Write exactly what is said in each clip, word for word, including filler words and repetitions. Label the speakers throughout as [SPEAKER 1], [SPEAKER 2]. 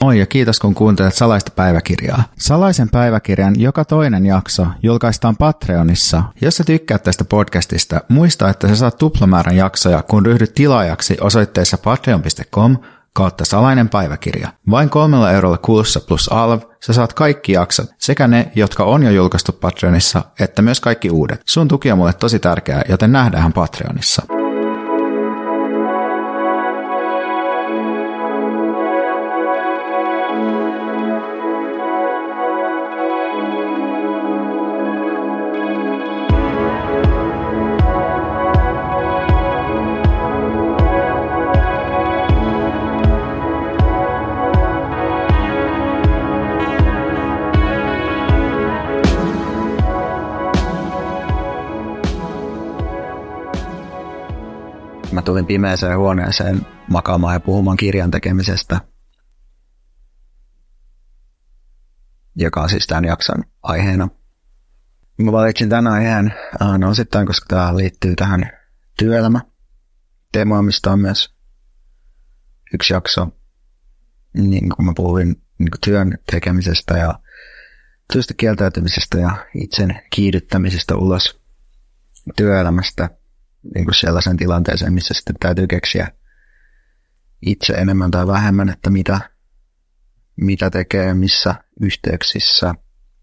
[SPEAKER 1] Moi ja kiitos kun kuuntelet Salaista päiväkirjaa. Salaisen päiväkirjan joka toinen jakso julkaistaan Patreonissa. Jos sä tykkäät tästä podcastista, muista, että sä saat tuplamäärän jaksoja, kun ryhdyt tilaajaksi osoitteessa patreon piste com kautta salainen päiväkirja. Vain kolmella eurolla kuussa plus alv sä saat kaikki jaksot, sekä ne, jotka on jo julkaistu Patreonissa, että myös kaikki uudet. Sun tuki on mulle tosi tärkeää, joten nähdään Patreonissa.
[SPEAKER 2] Mä tulin pimeäseen huoneeseen makaamaan ja puhumaan kirjan tekemisestä, joka on siis tämän jakson aiheena. Mä valitsin tämän aiheen no, osittain, koska tämä liittyy tähän työelämäteemaan, mistä on myös yksi jakso, niin kun mä puhuin niin kun työn tekemisestä ja työstä kieltäytymisestä ja itsen kiihdyttämisestä ulos työelämästä. Niin kuin sellaisen tilanteeseen, missä sitten täytyy keksiä itse enemmän tai vähemmän, että mitä, mitä tekee, missä yhteyksissä.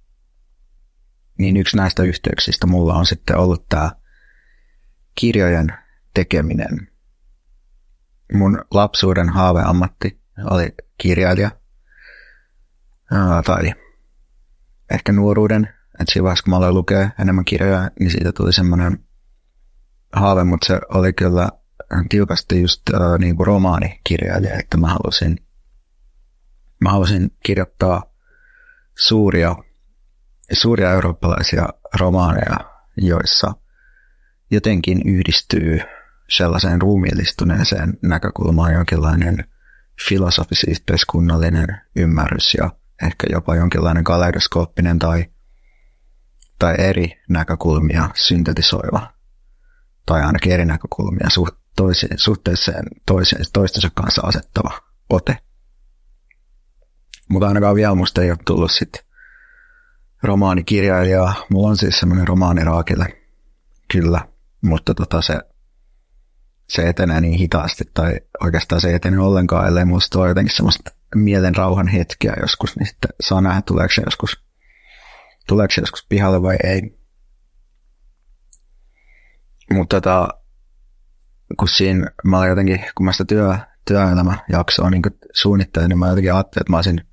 [SPEAKER 2] Niin yksi näistä yhteyksistä mulla on sitten ollut tämä kirjojen tekeminen. Mun lapsuuden haaveammatti oli kirjailija. Ää, tai ehkä nuoruuden, että siinä vaiheessa kun mä aloin lukea enemmän kirjoja, niin siitä tuli semmoinen haave, mutta se oli kyllä tiukasti just äh, niin kuin romaanikirjailija, että mä halusin, mä halusin kirjoittaa suuria, suuria eurooppalaisia romaaneja, joissa jotenkin yhdistyy sellaiseen ruumiillistuneeseen näkökulmaan jonkinlainen filosofis-yhteiskunnallinen ymmärrys ja ehkä jopa jonkinlainen kaleidoskooppinen tai, tai eri näkökulmia syntetisoiva tai ainakin eri näkökulmia suhteeseen toistensa kanssa asettava ote. Mutta ainakaan vielä musta ei ole tullut sitten romaanikirjailijaa. Mulla on siis semmoinen romaaniraakille, kyllä, mutta tota se, se etenee niin hitaasti, tai oikeastaan se ei etene ollenkaan, ellei musta ole jotenkin semmoista mielen rauhan hetkeä joskus, niin sitten saa nähdä, tuleeko se joskus, tuleeko se joskus pihalle vai ei. Mutta tota, kun siinä mä olin jotenkin, kun mä sitä työ, työelämäjaksoa niin suunnittelin, niin mä jotenkin ajattelin, että mä olisin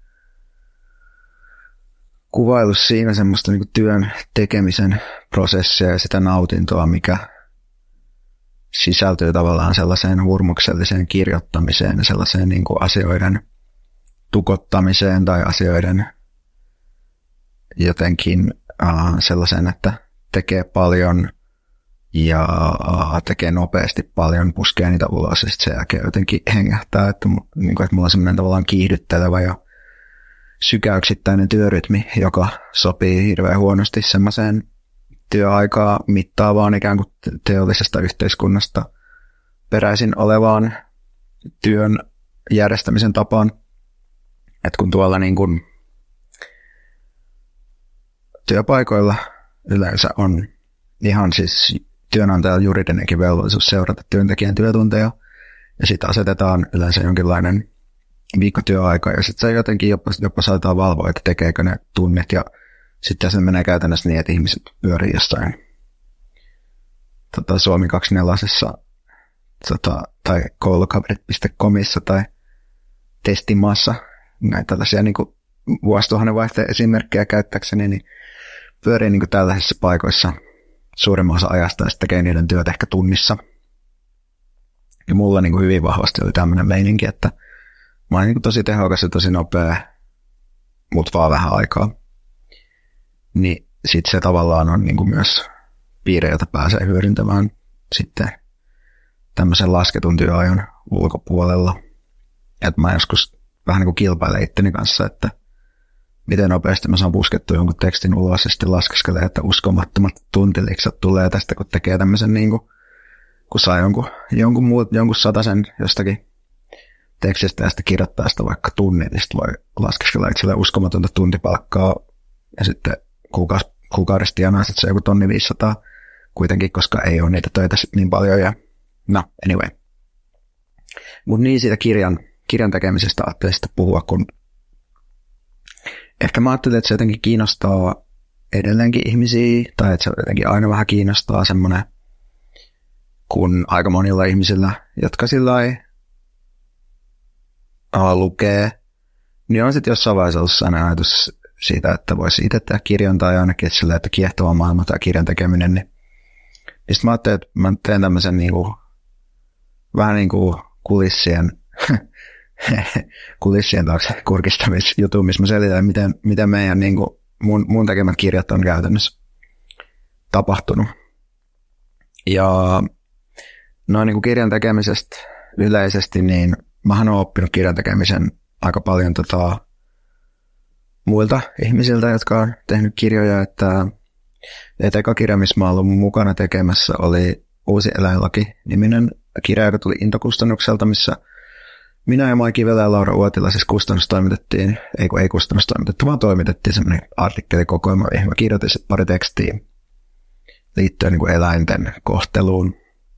[SPEAKER 2] kuvaillut siinä semmoista niin työn tekemisen prosessia ja sitä nautintoa, mikä sisältyy tavallaan sellaiseen hurmukselliseen kirjoittamiseen ja sellaiseen niin kuin asioiden tukottamiseen tai asioiden jotenkin uh, sellaisen, että tekee paljon ja tekee nopeasti paljon, puskee niitä ulos ja sitten sen jälkeen jotenkin hengähtää, että, niin kuin, että mulla on semmoinen tavallaan kiihdyttelevä ja sykäyksittäinen työrytmi, joka sopii hirveän huonosti semmoiseen työaikaa mittaavaan ikään kuin teollisesta yhteiskunnasta peräisin olevaan työn järjestämisen tapaan. Että kun tuolla niin kuin työpaikoilla yleensä on ihan siis työnantajan juridinenkin velvollisuus seurata työntekijän työtunteja, ja sitten asetetaan yleensä jonkinlainen viikkotyöaika, ja sitten se jotenkin jopa, jopa saatetaan valvoa, että tekeekö ne tunnit, ja sitten se menee käytännössä niin, että ihmiset pyörii jossain tota, Suomi kaksikymmentäneljä tota, tai koulukaverit piste comissa tai testimaassa, näitä tällaisia niin kuin vuosituhannen vaihteen esimerkkejä käyttääkseni, niin pyörii niin kuin tällaisissa paikoissa suurimman osa ajasta ja sitten tekee niiden työt ehkä tunnissa. Ja mulla niin kuin hyvin vahvasti oli tämmöinen meininki, että mä olin niin kuin tosi tehokas ja tosi nopea, mutta vaan vähän aikaa. Niin sitten se tavallaan on niin kuin myös piirre, jota pääsee hyödyntämään sitten tämmöisen lasketun työajan ulkopuolella. Että mä joskus vähän niin kuin kilpailen itteni kanssa, että miten nopeasti mä saan puskettua jonkun tekstin ulos ja sitten laskeskelee, että uskomattomat tuntiliksat tulee tästä, kun tekee tämmöisen niin kuin, kun saa jonkun, jonkun, muut, jonkun satasen jostakin tekstistä ja sitten kirjoittaa sitä vaikka tunnin, niin sitten voi laskeskella itselleen uskomatonta tuntipalkkaa ja sitten kuukaus, kuukaudesta tienaa sitten se joku tonni viisisataa kuitenkin, koska ei ole niitä töitä sitten niin paljon ja no, anyway. Mutta niin siitä kirjan, kirjan tekemisestä ajattelin sitten puhua, kun ehkä mä ajattelin, että se jotenkin kiinnostaa edelleenkin ihmisiä, tai että se jotenkin aina vähän kiinnostaa semmoinen, kun aika monilla ihmisillä, jotka sillä ei lukee, niin on sitten jossain vaiheessa ollut sellainen ajatus siitä, että voisi itse tehdä kirjan tai ainakin sillä, että kiehtova maailma tai kirjan tekeminen, niin, niin sitten mä ajattelin, että mä teen tämmöisen niinku, vähän niin kuin kulissien, kulissien taakse kurkistamisjutun, missä mä selitän, miten, miten meidän niinku, mun, mun tekemät kirjat on käytännössä tapahtunut. Ja noin niin kuin kirjan tekemisestä yleisesti, niin mähän olen oppinut kirjan tekemisen aika paljon tota, muilta ihmisiltä, jotka on tehnyt kirjoja, että, että eka kirja, missä mä olen mukana tekemässä, oli Uusi eläinlaki-niminen kirja, joka tuli Into-kustannukselta, missä minä ja Mai Kivelä ja Laura Uotila siis kustannustoimitettiin, ei kun ei kustannustoimitettu, vaan toimitettiin semmoinen artikkelikokoelma, mihin mä kirjoitin pari tekstiä liittyen niin kuin eläinten kohteluun.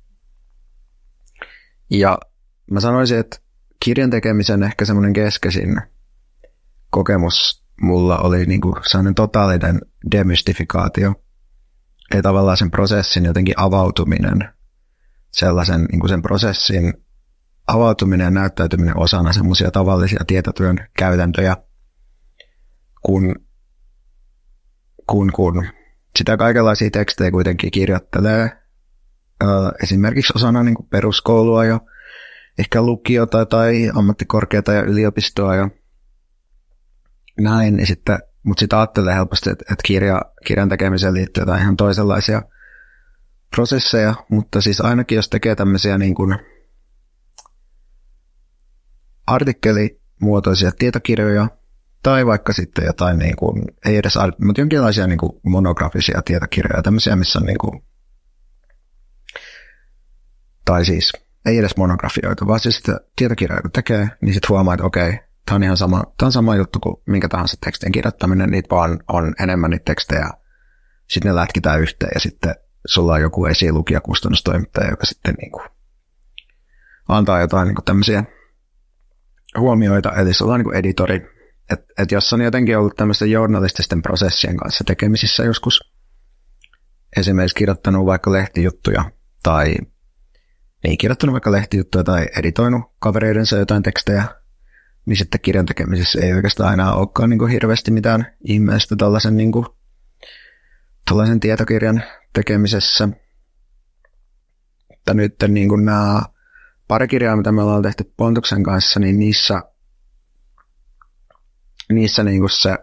[SPEAKER 2] Ja mä sanoisin, että kirjan tekemisen ehkä semmoinen keskeisin kokemus mulla oli niin kuin sellainen totaalinen demystifikaatio. Eli tavallaan sen prosessin jotenkin avautuminen, sellaisen niin kuin sen prosessin avautuminen ja näyttäytyminen osana semmoisia tavallisia tietotyön käytäntöjä, kun, kun, kun sitä kaikenlaisia tekstejä kuitenkin kirjoittelee esimerkiksi osana niin kuin peruskoulua ja ehkä lukiota tai ammattikorkeata ja yliopistoa ja näin. Sitten, mutta sitten ajattelee helposti, että, että kirja, kirjan tekemiseen liittyy jotain ihan toisenlaisia prosesseja, mutta siis ainakin jos tekee tämmöisiä niin kuin artikkelimuotoisia tietokirjoja tai vaikka sitten jotain, niin kuin, ei edes, mutta jonkinlaisia niin kuin monografisia tietokirjoja, tämmöisiä, missä on niin kuin, tai siis ei edes monografioita, vaan siis sitä tietokirjaa kun tekee, niin sitten huomaa, että okei, tämä on ihan sama, tämä on sama juttu kuin minkä tahansa tekstin kirjoittaminen, niitä vaan on enemmän niitä tekstejä, sitten ne lätkitään yhteen ja sitten sulla on joku esilukija, kustannustoimittaja, joka sitten niin kuin antaa jotain niin kuin tämmöisiä huomioita, eli sulla on niin kuin editori, että et jos on jotenkin ollut tämmöisten journalististen prosessien kanssa tekemisissä joskus, esimerkiksi kirjoittanut vaikka lehtijuttuja tai ei kirjoittanut vaikka lehtijuttuja tai editoinut kavereidensa jotain tekstejä, niin sitten kirjan tekemisessä ei oikeastaan aina olekaan niin kuin hirveästi mitään ihmeellistä tällaisen, niin kuin, tällaisen tietokirjan tekemisessä. Mutta nyt niin kuin nämä pari kirjaa, mitä me ollaan tehty Pontuksen kanssa, niin niissä, niissä niin kuin se,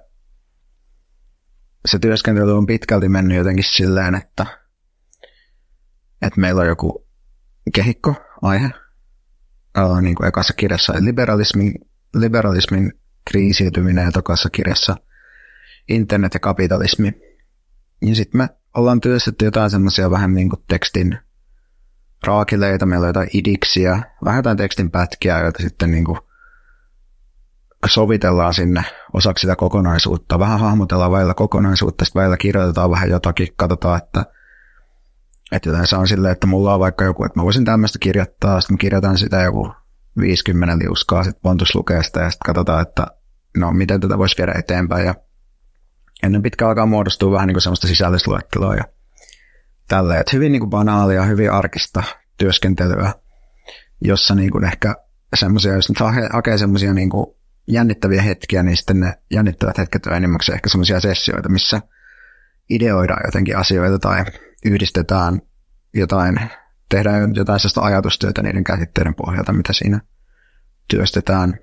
[SPEAKER 2] se työskentely on pitkälti mennyt jotenkin silleen, että, että meillä on joku kehikko, aihe. Uh, niin kuin ekassa kirjassa liberalismin, liberalismin kriisiytyminen ja tokassa kirjassa internet ja kapitalismi. Ja sitten me ollaan työstetty jotain semmoisia vähän niin kuin tekstin raakileita, meillä on jotain idiksiä, vähän jotain tekstin pätkiä, joita sitten niin kuin sovitellaan sinne osaksi sitä kokonaisuutta. Vähän hahmotellaan välillä kokonaisuutta, sitten välillä kirjoitetaan vähän jotakin, katsotaan, että Että joten on silleen, että mulla on vaikka joku, että mä voisin tämmöistä kirjoittaa, sitten mä kirjoitan sitä joku viisikymmentä liuskaa, sitten Pontus lukee sitä ja sitten katsotaan, että no miten tätä voisi viedä eteenpäin. Ja ennen pitkään alkaa muodostua vähän niin kuin semmoista sisällysluetteloa ja tälleen. Että hyvin niin kuin banaalia, hyvin arkista työskentelyä, jossa niin kuin ehkä semmoisia, jos nyt hakee semmoisia niin kuin jännittäviä hetkiä, niin sitten ne jännittävät hetket on enimmäkseen ehkä semmoisia sessioita, missä ideoidaan jotenkin asioita tai yhdistetään jotain, tehdään jotain sellaista ajatustyötä niiden käsitteiden pohjalta, mitä siinä työstetään.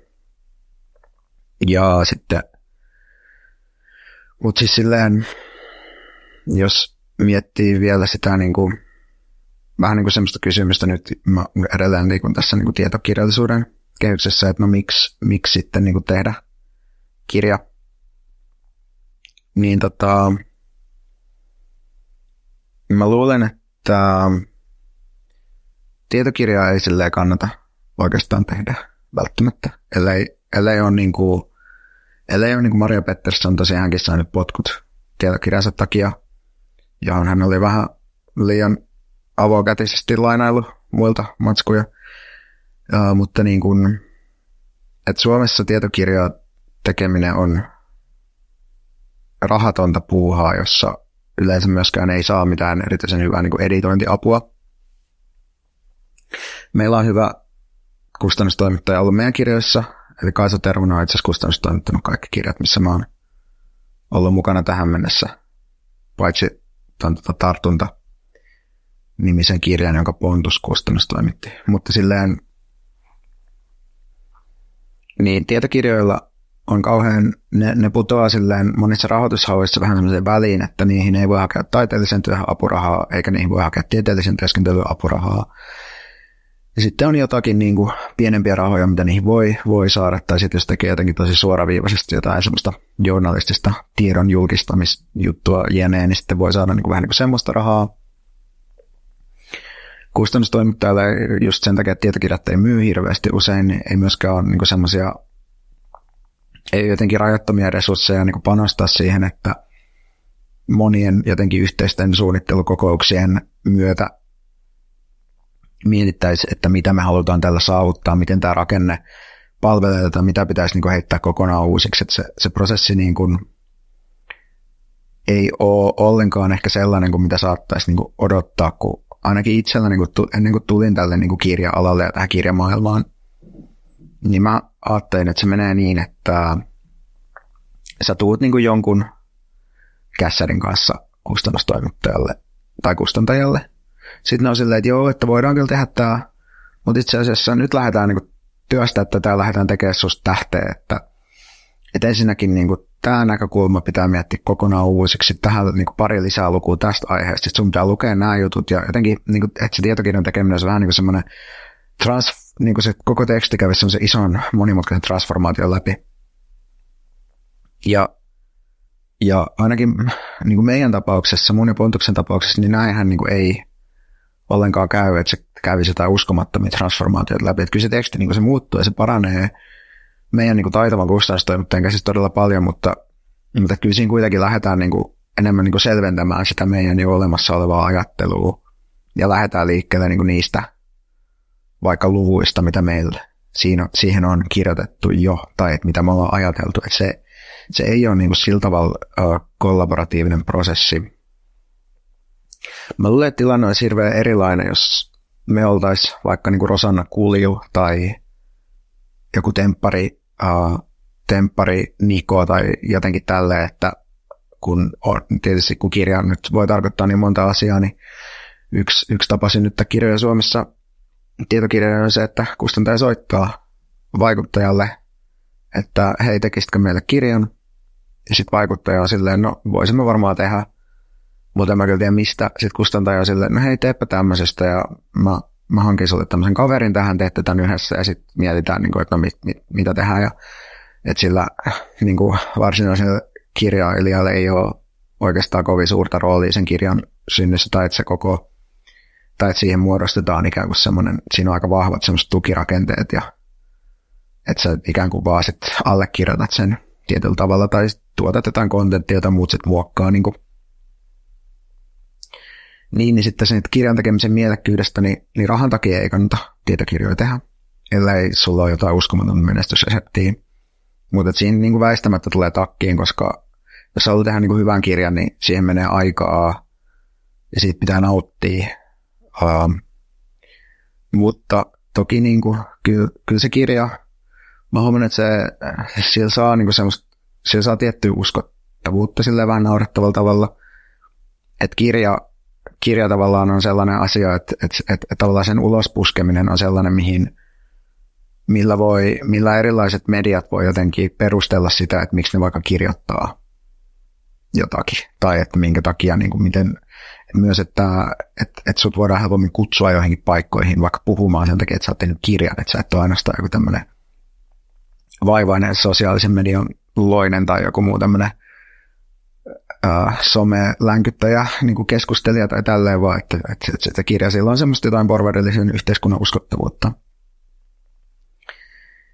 [SPEAKER 2] Ja sitten, mutta siis silleen, jos miettii vielä sitä niin kuin, vähän niin kuin semmoista kysymystä nyt mä edelleen liikun tässä niin kuin tietokirjallisuuden kehyksessä, että no miksi, miksi sitten niin kuin tehdä kirja, niin tota, mä luulen, että tietokirjaa ei silleen kannata oikeastaan tehdä välttämättä, ellei, ellei ole niin kuin, ellei ole niin kuin Maria Pettersson tosiaan hänkin saanut potkut tietokirjansa takia, johon hän oli vähän liian avokätisesti lainaillut muilta matskuja. Uh, mutta niin kuin, että Suomessa tietokirjaa tekeminen on rahatonta puuhaa, jossa yleensä myöskään ei saa mitään erityisen hyvää niin kuin editointiapua. Meillä on hyvä kustannustoimittaja ollut meidän kirjoissa, eli Kaisa Tervonen on itse asiassa kustannustoimittanut kaikki kirjat, missä mä oon ollut mukana tähän mennessä, paitsi tuon tuota Tartunta-nimisen kirjan, jonka Pontus kustannustoimitti. Mutta silleen, niin tietokirjoilla on kauhean, ne, ne putoaa silleen monissa rahoitushauissa vähän semmoiseen väliin, että niihin ei voi hakea taiteellisen työhön apurahaa, eikä niihin voi hakea tieteellisen työskentelyyn apurahaa. Ja sitten on jotakin niin kuin pienempiä rahoja, mitä niihin voi, voi saada, tai sitten jos tekee jotenkin tosi suoraviivaisesti jotain semmoista journalistista tiedon julkistamisjuttua jne, niin sitten voi saada niin kuin vähän niin kuin semmoista rahaa. Kustannustoimittajalle just sen takia, että tietokirjat ei myy hirveästi usein, niin ei myöskään ole niin kuin semmoisia, ei jotenkin rajattomia resursseja niin kuin panostaa siihen, että monien jotenkin yhteisten suunnittelukokouksien myötä mietittäisiin, että mitä me halutaan tällä saavuttaa, miten tämä rakenne palvelee tätä, mitä pitäisi niin kuin heittää kokonaan uusiksi. Että se, se prosessi niin kuin ei ole ollenkaan ehkä sellainen kuin mitä saattaisi niin kuin odottaa, kun ainakin itsellä niin kuin, ennen kuin tulin tälle niin kuin kirja-alalle ja tähän kirjamaailmaan, niin mä ajattelin, että se menee niin, että sä tuut niin kuin jonkun kässärin kanssa kustannustoimittajalle tai kustantajalle. Sitten ne on silleen, että joo, että voidaan kyllä tehdä tämä, mutta itse asiassa nyt lähdetään niin kuin työstä, että täällä lähdetään tekemään susta tähteä, että, että ensinnäkin niin kuin tämä näkökulma pitää miettiä kokonaan uusiksi, tähän niin kuin pari lisää lukua tästä aiheesta, sitten sun pitää lukea nämä jutut ja jotenkin, niin kuin, että se tietokirjan tekeminen on vähän niin kuin semmoinen, trans, niin kuin se koko teksti kävi semmoisen ison monimutkaisen transformaation läpi. Ja Ja ainakin niin kuin meidän tapauksessa, mun ja Pontuksen tapauksessa, niin näinhän niin kuin ei ollenkaan käy, että se kävisi jotain uskomattomia transformaatioita läpi. Että kyllä se teksti niin kuin se muuttuu ja se paranee meidän niin kuin taitavan kustannustoimittajan käsissä todella paljon, mutta, mutta kyllä siinä kuitenkin lähdetään niin kuin enemmän niin kuin selventämään sitä meidän jo olemassa olevaa ajattelua ja lähdetään liikkeelle niin kuin niistä vaikka luvuista, mitä meillä siinä, siihen on kirjoitettu jo tai että mitä me ollaan ajateltu. Että se Se ei ole niin kuin sillä tavalla uh, kollaboratiivinen prosessi. Mä luulen, että tilanne olisi hirveän erilainen, jos me oltaisiin vaikka niin kuin Rosanna Kulju tai joku temppari, uh, temppari Niko tai jotenkin tälleen, että kun on, tietysti kun kirja nyt voi tarkoittaa niin monta asiaa, niin yksi, yksi tapa synnyttää kirjoja Suomessa tietokirjoja on se, että kustantaja soittaa vaikuttajalle, että hei, tekisitkö meille kirjan? Ja sitten vaikuttaja on silleen, no voisimme varmaan tehdä, mutta en mä kyllä tiedä mistä. Sitten kustantaja on silleen, no hei, teepä tämmöisestä ja mä, mä hankin sulle tämmöisen kaverin tähän, teette tämän yhdessä ja sitten mietitään, niin kuin, että no mit, mit, mitä tehdään. Ja, että sillä niin kuin varsinaisella kirjailijalle ei ole oikeastaan kovin suurta roolia sen kirjan synnyssä tai että se koko, tai että siihen muodostetaan ikään kuin semmoinen, siinä on aika vahvat semmoiset tukirakenteet ja että sä ikään kuin vaan sit allekirjoitat sen tietyllä tavalla tai tuotat jotain kontenttia, jota muut sit muokkaa. Niin, niin, niin sitten sen kirjan tekemisen mielekkyydestä, niin, niin rahan takia ei kannata tietokirjoja tehdä, ellei sulla ole jotain uskomaton menestysreseptiä. Mutta siinä niin kuin väistämättä tulee takkiin, koska jos haluaa tehdä niin kuin hyvän kirjan, niin siihen menee aikaa ja siitä pitää nauttia. Uh, mutta toki niin kuin, kyllä, kyllä se kirja, mä huomannut, että se, siellä saa, niin semmoista, siellä saa tiettyä uskottavuutta silleen vähän naurettavalla tavalla. Että kirja, kirja tavallaan on sellainen asia, että, että, että, että tavallaan sen ulospuskeminen on sellainen, mihin, millä, voi, millä erilaiset mediat voi jotenkin perustella sitä, että miksi ne vaikka kirjoittaa jotakin. Tai että minkä takia, niin kuin miten, myös, että, että, että sut voidaan helpommin kutsua johonkin paikkoihin vaikka puhumaan sen takia, että sä oot tehnyt kirjan, että sä et ole ainoastaan joku tämmöinen vaivainen sosiaalisen median loinen tai joku muu tämmöinen äh, some-länkyttäjä, niin kuin keskustelija tai tälleen vaan, että, että, että, että kirja sillä on semmoista jotain porvarillisen yhteiskunnan uskottavuutta.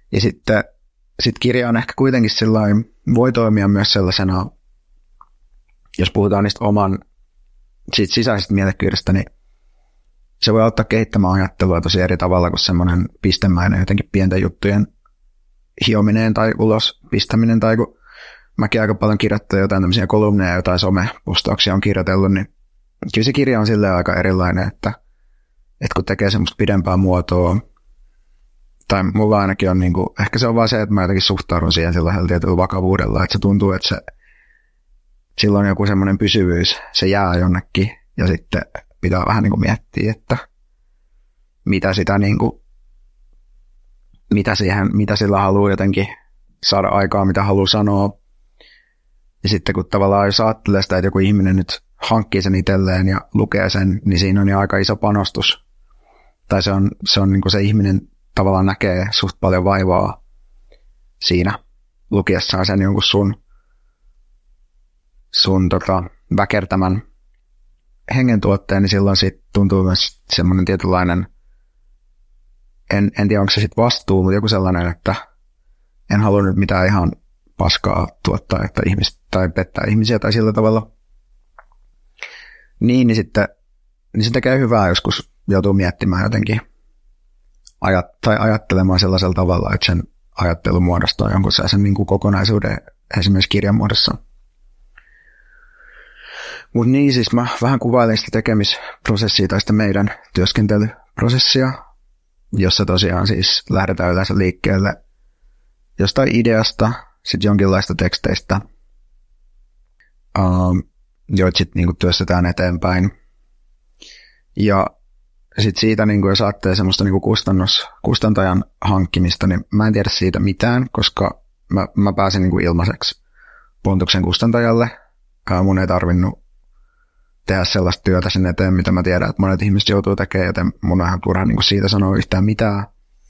[SPEAKER 2] Ja sitten sit kirja on ehkä kuitenkin sellainen, voi toimia myös sellaisena, jos puhutaan niistä oman siitä sisäisestä mielekyydestä, niin se voi auttaa kehittämään ajattelua tosi eri tavalla kuin semmoinen pistemäinen jotenkin pienten juttujen hiominen tai ulos pistäminen, tai kun mäkin aika paljon kirjoittaa jotain tämmöisiä kolumneja, jotain somepostauksia on kirjoitellut, niin kyllä se kirja on silleen aika erilainen, että, että kun tekee semmoista pidempää muotoa, tai mulla ainakin on, niin kuin, ehkä se on vaan se, että mä jotenkin suhtaudun siihen sellaisella tietyllä vakavuudella, että se tuntuu, että se, silloin joku semmoinen pysyvyys, se jää jonnekin, ja sitten pitää vähän niin kuin miettiä, että mitä sitä niin kuin, mitä, siihen, mitä sillä haluaa jotenkin saada aikaa, mitä haluaa sanoa. Ja sitten kun tavallaan jos ajattelee sitä, että joku ihminen nyt hankkii sen itselleen ja lukee sen, niin siinä on jo aika iso panostus. Tai se on, se, on niin kuin se ihminen tavallaan näkee suht paljon vaivaa siinä lukiessaan sen jonkun sun, sun tota, väkertämän hengentuotteen, niin silloin siitä tuntuu myös semmoinen tietynlainen, en, en tiedä onko se sitten vastuu, mutta joku sellainen, että en halua nyt mitään ihan paskaa tuottaa, että ihmiset, tai pettää ihmisiä tai sillä tavalla. Niin, niin sitten niin se tekee hyvää joskus joutuu miettimään jotenkin ajat, tai ajattelemaan sellaisella tavalla, että sen ajattelu muodostaa jonkun sellaisen niin kuin kokonaisuuden esimerkiksi kirjan muodossa. Mutta niin, siis mä vähän kuvailin sitä tekemisprosessia tai sitä meidän työskentelyprosessia, jossa tosiaan siis lähdetään yleensä liikkeelle jostain ideasta, sitten jonkinlaista teksteistä, um, joita sitten niinku työstetään eteenpäin. Ja sitten siitä, niinku, jos ajattelee semmoista niinku kustannus, kustantajan hankkimista, niin mä en tiedä siitä mitään, koska mä, mä pääsin niinku ilmaiseksi Pontuksen kustantajalle. Uh, mun ei tarvinnut tehdä sellaista työtä sen eteen, mitä mä tiedän, että monet ihmiset joutuu tekemään, joten mun on ihan turha niin kuin siitä sanoa yhtään mitään.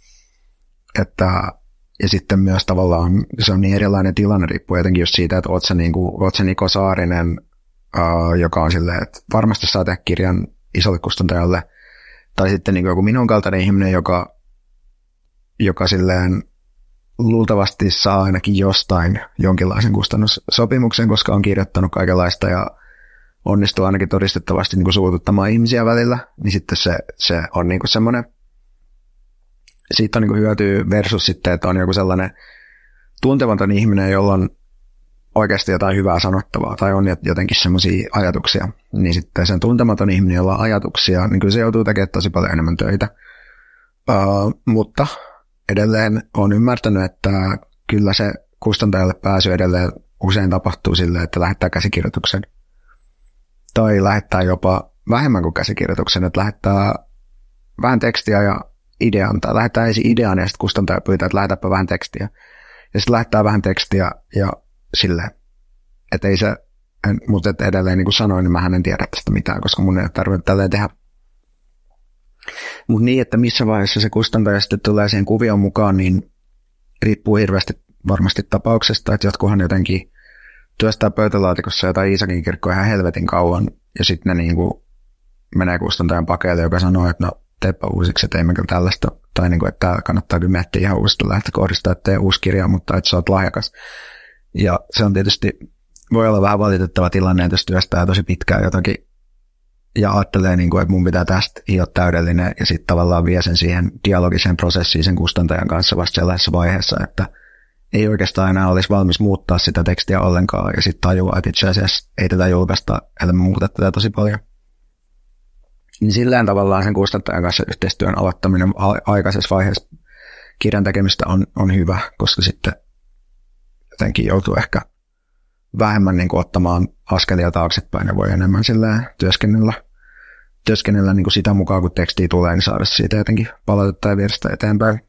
[SPEAKER 2] Että, ja sitten myös tavallaan se on niin erilainen tilanne, riippuu jotenkin just siitä, että oot sä, niin kuin, oot sä Niko Saarinen, uh, joka on silleen, että varmasti saa tehdä kirjan isolle kustantajalle, tai sitten niin kuin joku minun kaltainen ihminen, joka, joka silleen luultavasti saa ainakin jostain jonkinlaisen kustannussopimuksen, koska on kirjoittanut kaikenlaista ja onnistuu ainakin todistettavasti niin kuin suututtamaan ihmisiä välillä, niin sitten se, se on niin kuin semmoinen, siitä on niin kuin hyötyä versus sitten, että on joku sellainen tuntematon ihminen, jolla on oikeasti jotain hyvää sanottavaa tai on jotenkin semmoisia ajatuksia, niin sitten sen tuntematon ihminen, jolla on ajatuksia, niin kyllä se joutuu tekemään tosi paljon enemmän töitä. Uh, mutta edelleen olen ymmärtänyt, että kyllä se kustantajalle pääsy edelleen usein tapahtuu silleen, että lähettää käsikirjoituksen. Tai lähettää jopa vähemmän kuin käsikirjoituksen, että lähettää vähän tekstiä ja idean, tai lähettää ensin idean ja sitten kustantaja pyytää, että lähetäpä vähän tekstiä. Ja sitten lähettää vähän tekstiä ja silleen. Että ei se, en, mutta et edelleen niin kuin sanoin, niin mähän en tiedä tästä mitään, koska mun ei ole tarvinnut tälleen tehdä. Mutta niin, että missä vaiheessa se kustantaja sitten tulee siihen kuvion mukaan, niin riippuu hirveästi varmasti tapauksesta, että jotkuhan jotenkin työstää pöytälaatikossa jotain Iisakin kirkkoa ihan helvetin kauan, ja sitten ne niinku menee kustantajan pakeille, joka sanoo, että no teepä uusiksi, että ei me kyllä tällaista, tai niinku, että tämä kannattaa kyllä miettiä ihan uusista lähtökohdista, että tee uusi kirja, mutta että sä oot lahjakas. Ja se on tietysti, voi olla vähän valitettava tilanne, että jos työstää tosi pitkään jotakin, ja ajattelee, niinku, että mun pitää tästä hioa täydellinen, ja sitten tavallaan vie sen siihen dialogiseen prosessiin sen kustantajan kanssa vasta sellaisessa vaiheessa, että ei oikeastaan enää olisi valmis muuttaa sitä tekstiä ollenkaan, ja sitten tajuaa, että itse asiassa ei tätä julkaista, ellei muuta tätä tosi paljon. Niin silleen tavallaan sen kustantajan kanssa yhteistyön aloittaminen aikaisessa vaiheessa kirjan tekemistä on, on hyvä, koska sitten jotenkin joutuu ehkä vähemmän niin kuin ottamaan askelia taaksepäin ja voi enemmän silleen työskennellä, työskennellä niin kuin sitä mukaan, kun tekstiä tulee, niin saada siitä jotenkin palautetta ja viedä sitä eteenpäin.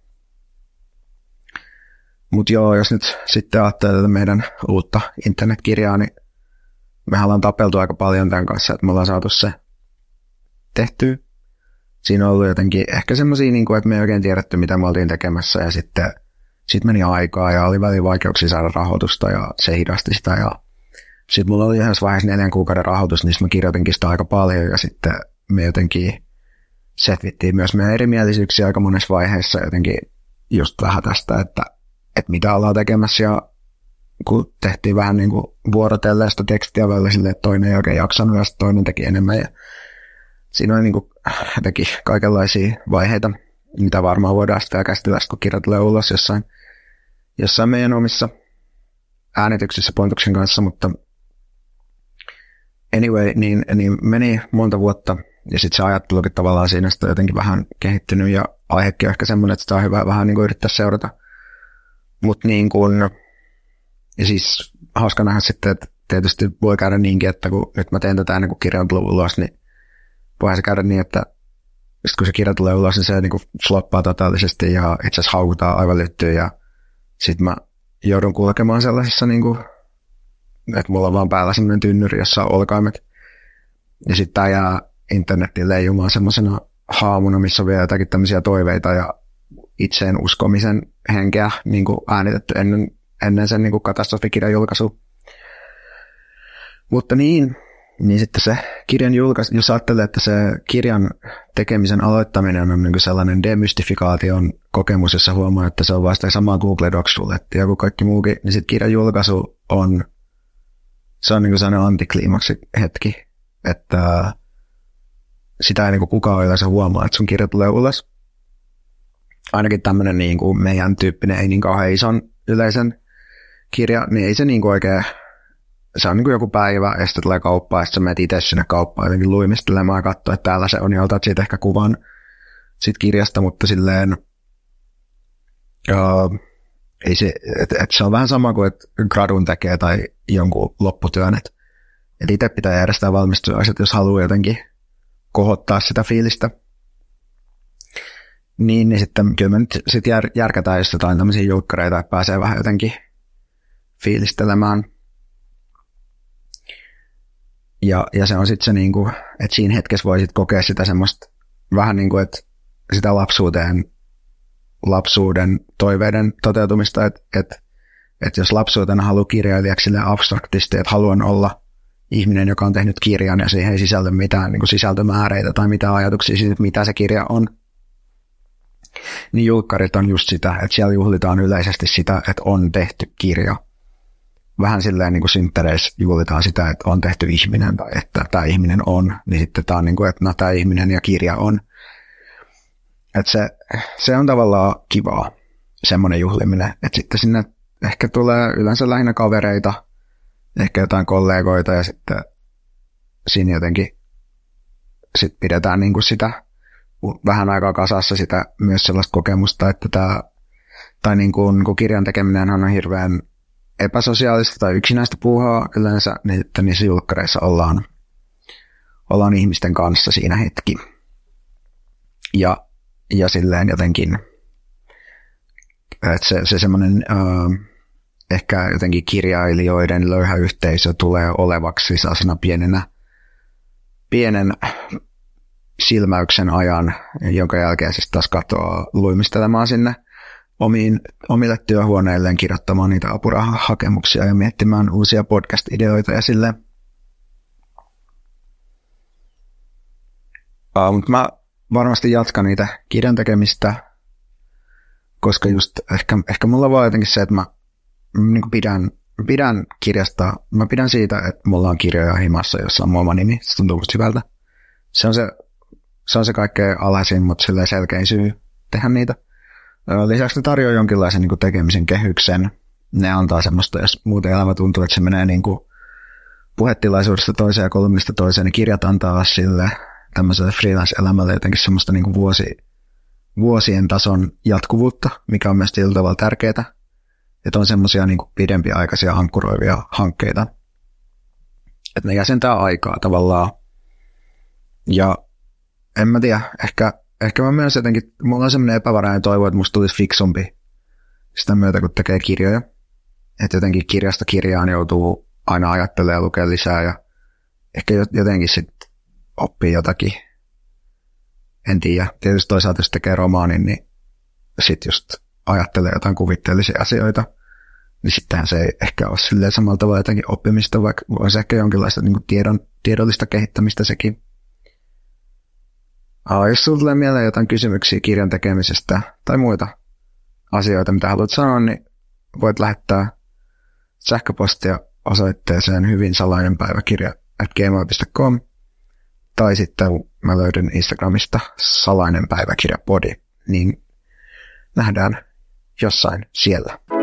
[SPEAKER 2] Mutta joo, jos nyt sitten ajattelee tätä meidän uutta internetkirjaa, niin mehän ollaan tapeltu aika paljon tämän kanssa, että me ollaan saatu se tehtyä. Siinä on ollut jotenkin ehkä semmoisia, niin että me ei oikein tiedetty, mitä me oltiin tekemässä, ja sitten sit meni aikaa, ja oli välillä vaikeuksia saada rahoitusta, ja se hidasti sitä, ja sitten mulla oli yhdessä vaiheessa neljän kuukauden rahoitus, niin mä kirjoitinkin sitä aika paljon, ja sitten me jotenkin setvittiin myös meidän erimielisyyksiä aika monessa vaiheessa, jotenkin just vähän tästä, että, että mitä ollaan tekemässä ja kun tehtiin vähän niin kuin vuorotellen sitä tekstiä välillä silleen, että toinen ei oikein jaksanut ja toinen teki enemmän ja siinä oli niin kuin jotenkin kaikenlaisia vaiheita, mitä varmaan voidaan sitten käsitellä, kun kirja tulee ulos jossain, jossain meidän omissa äänityksissä Pontuksen kanssa, mutta anyway, niin, niin meni monta vuotta ja sitten se ajattelukin tavallaan siinä on jotenkin vähän kehittynyt ja aihekin on ehkä semmoinen, että sitä on hyvä vähän niin kuin yrittää seurata. Mutta niin kuin, ja siis hauska nähdä sitten, että tietysti voi käydä niinkin, että kun nyt mä teen tätä ennen kuin kirja on tullut ulos, niin voihan se käydä niin, että sitten kun se kirja tulee ulos, niin se niin kuin floppaa totaalisesti ja itse asiassa haukutaan aivan lyttyyn ja sitten mä joudun kulkemaan sellaisessa, niin kuin, että mulla on vaan päällä semmoinen tynnyri, jossa on olkaimet. Ja sitten tää jää internettiin leijumaan semmoisena haamuna, missä on vielä jotakin tämmöisiä toiveita ja itseen uskomisen henkeä niin kuin äänitetty ennen, ennen sen niin kuin katastrofikirjan julkaisua. Mutta niin, niin sitten se kirjan julkaisu, jos ajattelee, että se kirjan tekemisen aloittaminen on niin kuin sellainen demystifikaation kokemus, jossa huomaa, että se on vasta samaa Google Docs-rulettia kuin kaikki muukin, niin sitten kirjan julkaisu on, se on niin kuin sellainen antikliimaksi hetki, että sitä ei niin kuin kukaan yleensä huomaa, että sun kirja tulee ulos. Ainakin tämmöinen niin kuin meidän tyyppinen, ei niin kauhean ison yleisen kirja, niin ei se niin kuin oikein, se on niin kuin joku päivä, ja sitten tulee kauppaan, ja sitten sä menet itse sinne kauppaan jotenkin luimistelemaan ja katsoa, että täällä se on, ja otat siitä ehkä kuvan siitä kirjasta, mutta silleen, uh, ei se, et, et se on vähän sama kuin, että gradun tekee tai jonkun lopputyön, että et itse pitää järjestää valmistuaiset, jos haluaa jotenkin kohottaa sitä fiilistä. Niin, niin sitten kyllä me nyt sit jär, järkätään just jotain tämmöisiä julkkareita, että pääsee vähän jotenkin fiilistelemään. Ja, ja se on sitten se, niinku, että siinä hetkessä voi sit kokea sitä semmoista vähän niin kuin, että sitä lapsuuteen, lapsuuden toiveiden toteutumista, että et, et jos lapsuutena haluaa kirjailijaksi silleen abstraktisti, että haluan olla ihminen, joka on tehnyt kirjan ja siihen ei sisälly mitään niin kuin sisältömääreitä tai mitään ajatuksia siitä, mitä se kirja on, niin julkkarit on just sitä, että siellä juhlitaan yleisesti sitä, että on tehty kirja. Vähän silleen niin kuin synttäreissä juhlitaan sitä, että on tehty ihminen tai että tämä ihminen on, niin sitten tämä on niin kuin, että no tämä ihminen ja kirja on. Että se, se on tavallaan kivaa, semmoinen juhliminen, että sitten sinne ehkä tulee yleensä lähinnä kavereita, ehkä jotain kollegoita ja sitten siinä jotenkin sit pidetään niin kuin sitä vähän aikaa kasassa sitä myös sellaista kokemusta, että tämä, tai niin kuin, niin kuin kirjan tekeminen on hirveän epäsosiaalista tai yksinäistä puuhaa yleensä, niin että niissä julkkareissa ollaan, ollaan ihmisten kanssa siinä hetki. Ja, ja silleen jotenkin, että se, se semmoinen äh, ehkä jotenkin kirjailijoiden löyhä yhteisö tulee olevaksi sellaisena pienenä, pienen silmäyksen ajan, jonka jälkeen siis taas katoaa luimistelemaan sinne omiin, omille työhuoneilleen kirjoittamaan niitä apurahahakemuksia ja miettimään uusia podcast-ideoita ja silleen. Uh, mutta mä varmasti jatkan niitä kirjan tekemistä, koska just ehkä, ehkä mulla on vaan jotenkin se, että mä niin pidän, pidän kirjasta, mä pidän siitä, että mulla on kirjoja himassa, jossa on mun oma nimi, se tuntuu musta hyvältä. Se on se, se on se kaikkein alhaisin, mutta silleen selkein syy tehdä niitä. Lisäksi ne tarjoaa jonkinlaisen niin kuin tekemisen kehyksen. Ne antaa semmoista, jos muuten elämä tuntuu, että se menee niin kuin puhetilaisuudesta toiseen ja kolumnista toiseen, niin kirjat antaa sille tämmöiselle freelance-elämälle jotenkin semmoista niin kuin vuosi, vuosien tason jatkuvuutta, mikä on myös sillä tavalla tärkeää. Että on semmoisia niin kuin pidempiaikaisia ankkuroivia hankkeita. Että ne jäsentää aikaa tavallaan. Ja en mä tiedä, ehkä, ehkä mä myös jotenkin, mulla on semmoinen epävarainen toivo, että musta tulisi fiksumpi sitä myötä, kun tekee kirjoja. Että jotenkin kirjasta kirjaan joutuu aina ajattelemaan ja lukea lisää ja ehkä jotenkin sitten oppii jotakin. En tiedä. Tietysti toisaalta jos tekee romaanin, niin sitten just ajattelee jotain kuvitteellisia asioita, niin sittenhän se ei ehkä ole silleen samalla tavalla jotenkin oppimista, vaikka olisi ehkä jonkinlaista niin kuin tiedon, tiedollista kehittämistä sekin. Ah, jos sinulla tulee mieleen jotain kysymyksiä kirjan tekemisestä tai muita, asioita, mitä haluat sanoa, niin voit lähettää sähköpostia osoitteeseen hyvin salainen päiväkirja at gmail piste com tai sitten mä löydän Instagramista salainen päiväkirja podi, niin nähdään jossain siellä.